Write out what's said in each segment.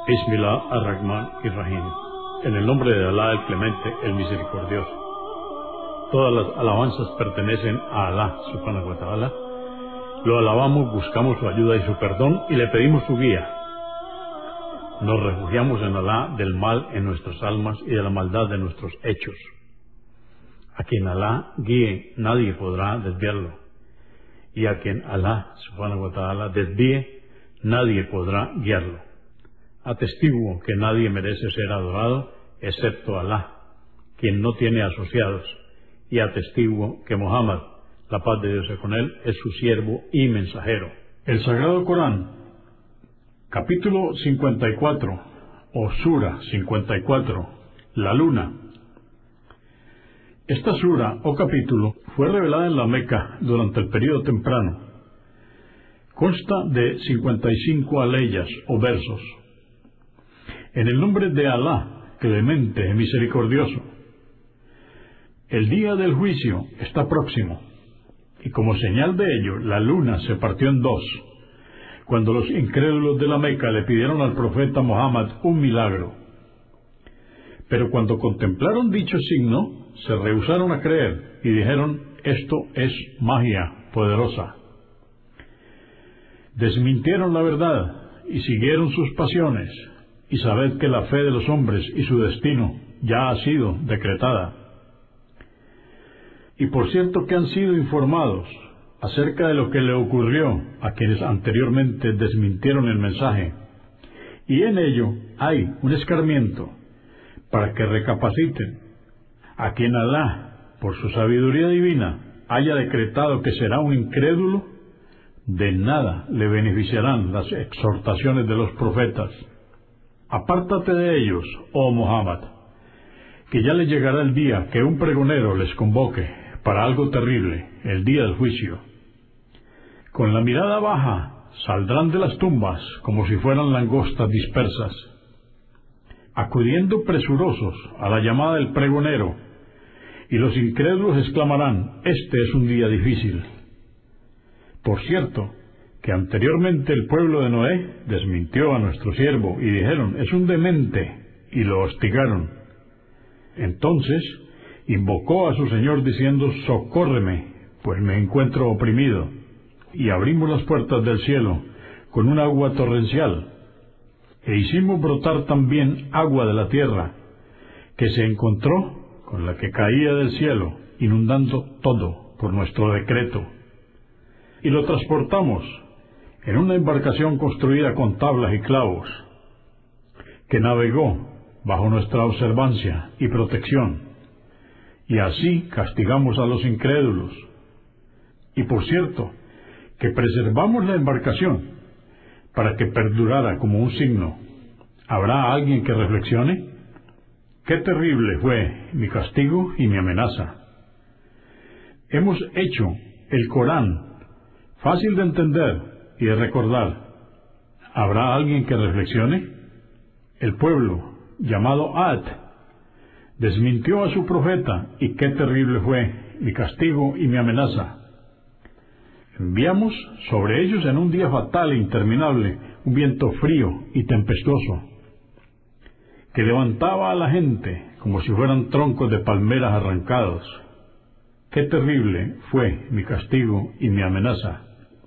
Bismillah ar-Rahman ir-Rahim. En el nombre de Alá el Clemente, el Misericordioso. Todas las alabanzas pertenecen a Alá, subhanahu wa ta'ala. Lo alabamos, buscamos su ayuda y su perdón y le pedimos su guía. Nos refugiamos en Alá del mal en nuestras almas y de la maldad de nuestros hechos. A quien Alá guíe, nadie podrá desviarlo. Y a quien Alá, subhanahu wa ta'ala, desvíe, nadie podrá guiarlo. Atestiguo que nadie merece ser adorado excepto Alá, quien no tiene asociados, y atestiguo que Muhammad, la paz de Dios sea con él, es su siervo y mensajero. El Sagrado Corán, capítulo 54, o Sura 54, la luna. Esta sura, o capítulo, fue revelada en la Meca durante el período temprano. Consta de 55 aleyas, o versos. En el nombre de Alá, clemente y misericordioso. El día del juicio está próximo, y como señal de ello, la luna se partió en dos, cuando los incrédulos de la Meca le pidieron al profeta Muhammad un milagro. Pero cuando contemplaron dicho signo, se rehusaron a creer y dijeron: esto es magia poderosa. Desmintieron la verdad y siguieron sus pasiones, y sabed que la fe de los hombres y su destino ya ha sido decretada. Y por cierto que han sido informados acerca de lo que le ocurrió a quienes anteriormente desmintieron el mensaje, y en ello hay un escarmiento para que recapaciten. A quien Alá, por su sabiduría divina, haya decretado que será un incrédulo, de nada le beneficiarán las exhortaciones de los profetas. Apártate de ellos, oh Muhammad, que ya les llegará el día que un pregonero les convoque para algo terrible, el día del juicio. Con la mirada baja saldrán de las tumbas como si fueran langostas dispersas, acudiendo presurosos a la llamada del pregonero, y los incrédulos exclamarán: este es un día difícil. Por cierto, que anteriormente el pueblo de Noé desmintió a nuestro siervo y dijeron: es un demente, y lo hostigaron. Entonces invocó a su Señor diciendo: socórreme, pues me encuentro oprimido. Y abrimos las puertas del cielo con un agua torrencial, e hicimos brotar también agua de la tierra, que se encontró con la que caía del cielo, inundando todo por nuestro decreto. Y lo transportamos en una embarcación construida con tablas y clavos, que navegó bajo nuestra observancia y protección, y así castigamos a los incrédulos. Y por cierto, que preservamos la embarcación para que perdurara como un signo. ¿Habrá alguien que reflexione? Qué terrible fue mi castigo y mi amenaza. Hemos hecho el Corán fácil de entender y de recordar. ¿Habrá alguien que reflexione? El pueblo, llamado Ad, desmintió a su profeta, y qué terrible fue mi castigo y mi amenaza. Enviamos sobre ellos en un día fatal e interminable un viento frío y tempestuoso, que levantaba a la gente como si fueran troncos de palmeras arrancados. Qué terrible fue mi castigo y mi amenaza.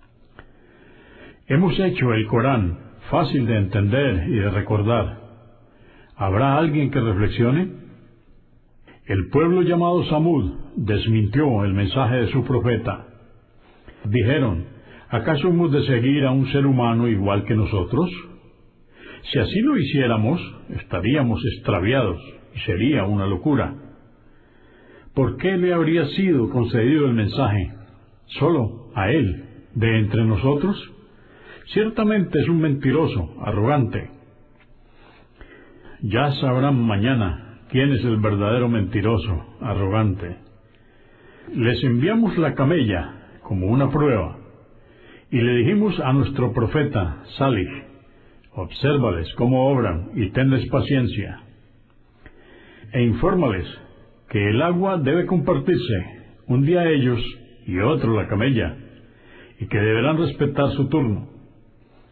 Hemos hecho el Corán fácil de entender y de recordar. ¿Habrá alguien que reflexione? El pueblo llamado Samud desmintió el mensaje de su profeta. Dijeron: ¿acaso hemos de seguir a un ser humano igual que nosotros? Si así lo hiciéramos, estaríamos extraviados y sería una locura. ¿Por qué le habría sido concedido el mensaje solo a él de entre nosotros? Ciertamente es un mentiroso, arrogante. Ya sabrán mañana quién es el verdadero mentiroso, arrogante. Les enviamos la camella como una prueba, y le dijimos a nuestro profeta Salih: obsérvales cómo obran y tenles paciencia, e infórmales que el agua debe compartirse, un día ellos y otro la camella, y que deberán respetar su turno.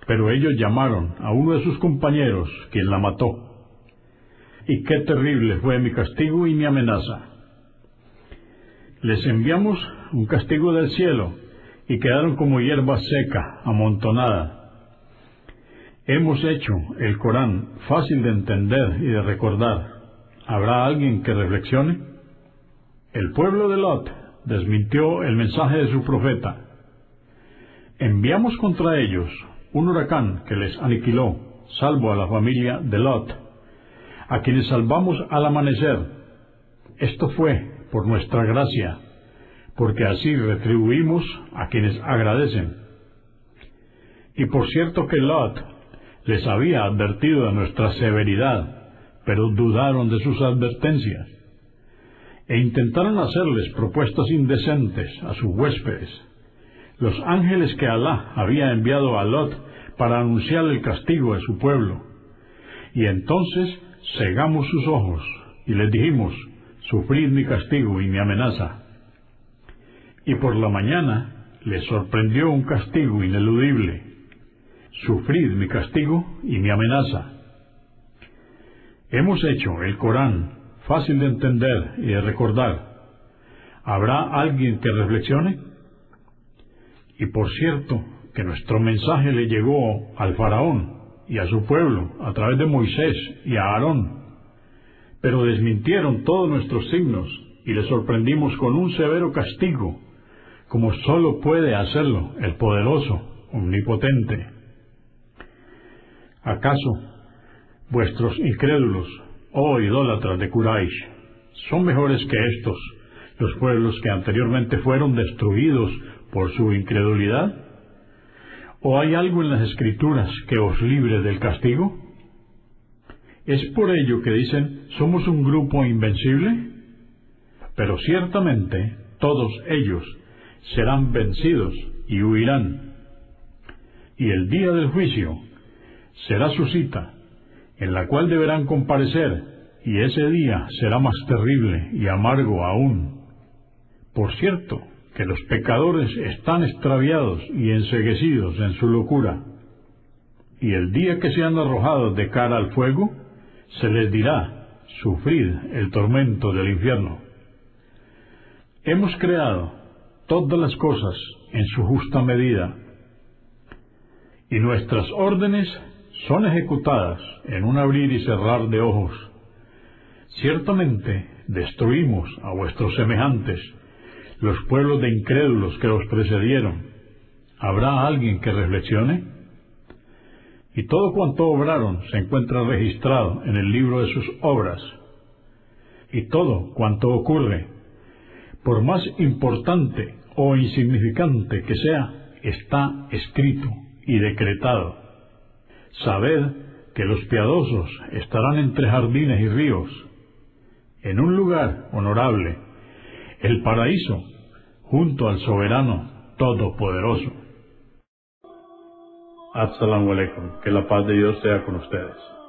pero ellos llamaron a uno de sus compañeros, quien la mató. Y qué terrible fue mi castigo y mi amenaza. Les enviamos un castigo del cielo, y quedaron como hierba seca, amontonada. Hemos hecho el Corán fácil de entender y de recordar. ¿Habrá alguien que reflexione? El pueblo de Lot desmintió el mensaje de su profeta. Enviamos contra ellos un huracán que les aniquiló, salvo a la familia de Lot, a quienes salvamos al amanecer. Esto fue por nuestra gracia, porque así retribuimos a quienes agradecen. Y por cierto que Lot les había advertido de nuestra severidad, pero dudaron de sus advertencias, e intentaron hacerles propuestas indecentes a sus huéspedes, los ángeles que Alá había enviado a Lot para anunciar el castigo de su pueblo. Y entonces cegamos sus ojos y les dijimos: sufrid mi castigo y mi amenaza. Y por la mañana les sorprendió un castigo ineludible: sufrid mi castigo y mi amenaza. Hemos hecho el Corán fácil de entender y de recordar. ¿Habrá alguien que reflexione? Y por cierto que nuestro mensaje le llegó al faraón y a su pueblo a través de Moisés y a Aarón, pero desmintieron todos nuestros signos y les sorprendimos con un severo castigo, como sólo puede hacerlo el poderoso, omnipotente. ¿Acaso vuestros incrédulos, oh idólatras de Quraysh, son mejores que estos, los pueblos que anteriormente fueron destruidos por su incredulidad? ¿O hay algo en las Escrituras que os libre del castigo? ¿Es por ello que dicen: somos un grupo invencible? Pero ciertamente todos ellos serán vencidos y huirán. Y el día del juicio será su cita, en la cual deberán comparecer, y ese día será más terrible y amargo aún. Por cierto que los pecadores están extraviados y enceguecidos en su locura, y el día que sean arrojados de cara al fuego, se les dirá: sufrid el tormento del infierno. Hemos creado todas las cosas en su justa medida, y nuestras órdenes son ejecutadas en un abrir y cerrar de ojos. Ciertamente destruimos a vuestros semejantes, los pueblos de incrédulos que os precedieron. ¿Habrá alguien que reflexione? Y todo cuanto obraron se encuentra registrado en el libro de sus obras. Y todo cuanto ocurre, por más importante o insignificante que sea, está escrito y decretado. Sabed que los piadosos estarán entre jardines y ríos, en un lugar honorable, el paraíso, junto al soberano todopoderoso. Assalamu alaikum, que la paz de Dios sea con ustedes.